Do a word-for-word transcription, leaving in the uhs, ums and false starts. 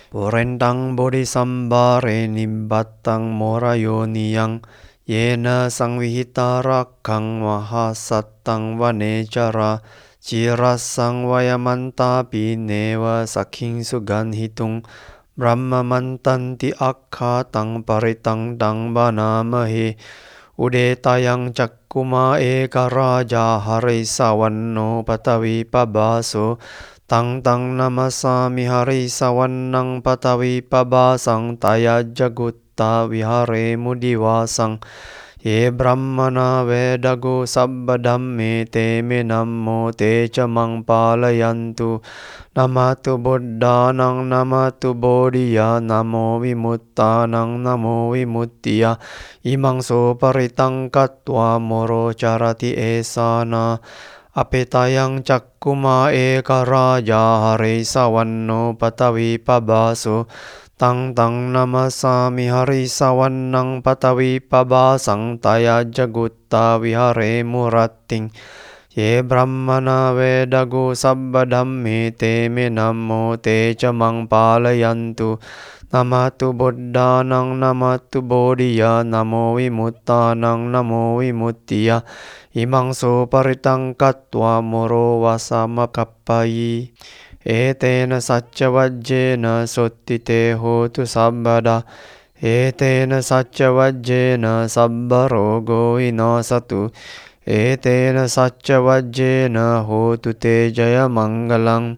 Purendang bodhisambhare nibbattang morayoniyang yena sangvihita rakkang mahasattang vanechara cirasang vayamantapi neva saking suganhitung brahma mantanti akkhatang paritang dang banamahe udetayang cakkuma eka raja hari sawanno patawi pabaso tang tang namasami hari sawannang patawi pabasang taya jagutta vihare mudiwasang ye brahmana vedago sabba dhamme te me nammo te camang palayantu namatu buddhanang namatu bodhiya namo vimuttanang namo vimuttiya imang so paritang katva moro carati esana apetayang cakkuma eka raja hari sawanno patawi pabaso tang tang namasami hari sawannang patawi pabasang taya jagutta vihare muratting ye brahmana vedago sabba dhamme te me nammo te camang palayantu namatu buddhanang namatu bodhiya namo vimuttanang namo vimuttiya imang so paritang katva moro vasamakappayi etena sacca vajjena sottite hotu sabbada etena sacca vajjena sabba rogo vinasatu etena sacca vajjena hotu te jaya mangalang